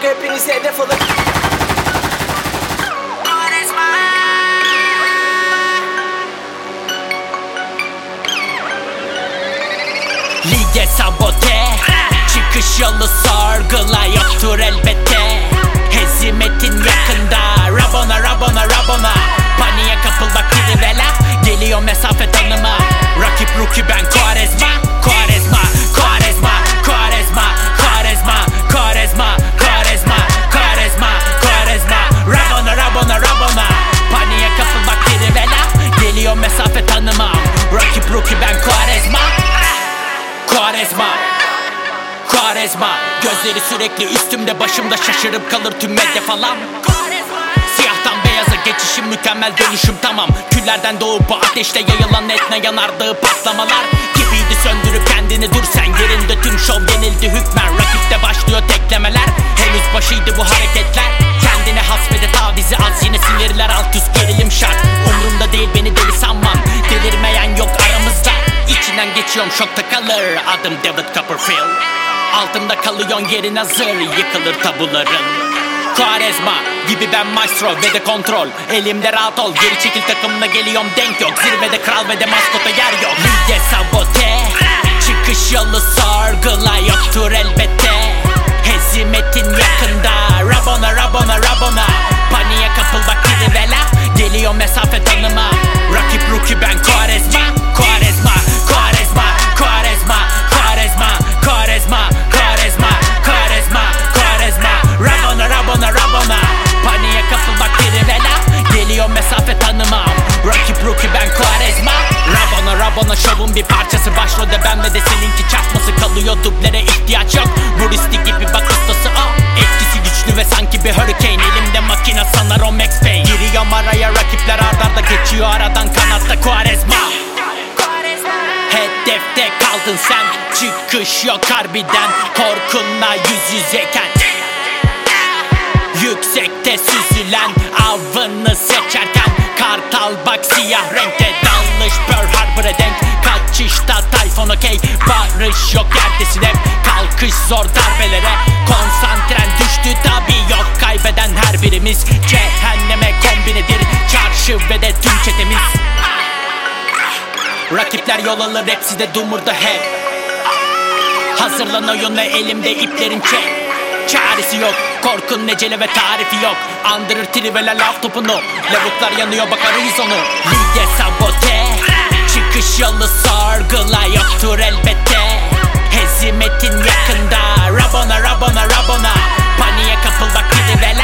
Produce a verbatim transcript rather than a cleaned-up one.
Çünkü hepiniz hedef alın. Lige sabote, çıkış yolu sorgula yoktur elbette. Hezimetin yakında, Rabona Rabona Rabona. Paniğe kapıl bak trivela, geliyor mesafe tanıma. Rakip rookie ben Quaresma, Quaresma, Quaresma, Quaresma, Quaresma, Quaresma, Quaresma, Quaresma, Quaresma. Rabona Rabona Rabona. Paniğe kapıl bak trivela, geliyor mesafe tanımam. Rakip rookie ben Quaresma, Quaresma, Quaresma. Gözleri sürekli üstümde, başımda şaşırıp kalır tüm medya falan. Siyahtan beyaza geçişim mükemmel, dönüşüm tamam. Küllerden doğup bu ateşte yayılan etne yanardığı patlamalar gibiydi, söndürüp kendini dur sen yerinde. Tüm şov yenildi hükmen, rakipte başlıyor teklemeler. Henüz başıydı bu hareketler, kendine hasbede tavizi az, yine sinirler alt üst, gerilim şart. Umrumda değil, beni deli sanmam, delirmeyen yok aramızda. İçinden geçiyorum, şokta kalır adım David Copperfield. Altımda kalıyorsun, yerin hazır, yıkılır tabuların. Quaresma gibi ben maestro ve de kontrol, elimde rahat ol, geri çekil takımla geliyorum, denk yok. Zirvede kral ve de maskota yer yok. Lige sabote, çıkış yolu sorgula yoktur elbette. Hezimetin yakında, Rabona Rabona Rabona. Paniğe kapıl bak trivela, geliyor mesafe tanıma. Rakip rookie ben Quaresma, Quaresma, Quaresma, Quaresma, Quaresma, Quaresma, Quaresma, Quaresma, Quaresma. Rabona Rabona Rabona. Paniğe kapıl bak trivela, geliyor mesafe tanımam. Rakip rookie ben Quaresma, Rabona Rabona. Şovun bir parçası, başrolde ben ve de seninki çarpması kalıyor, dublere ihtiyaç yok. Muristi gibi bak ustası o, etkisi güçlü ve sanki bir hurricane. Elimde makina sanar o Max Payne. Giriyorum araya, rakipler ardarda geçiyor aradan, kanatta Quaresma. Hedefte kaldın sen, çıkış yok harbiden. Korkunla yüz yüzeyken, yüksekte süzülen avını seçerken. Kartal bak siyah renkte, dalış Pearl Harbor'a denk. Kaçışta Tayfun okey, barış yok yerdesin hep. Kalkış zor darbelere, konsantren düştü tabi yok. Kaybeden her birimiz, cehenneme kombinedir çarşı ve de tüm çetemiz. Rakipler yol alır, hepsi de dumurda hep. Hazırlan oyunla, elimde iplerin çek. Çaresi yok, korkun necele ve tarifi yok. Andırır trivela laf topunu, lavuklar yanıyor bak arayız onu. Lige sabote, çıkış yolu sorgula yoktur elbette. Hezimetin yakında, Rabona Rabona Rabona. Paniğe kapıl bak trivela,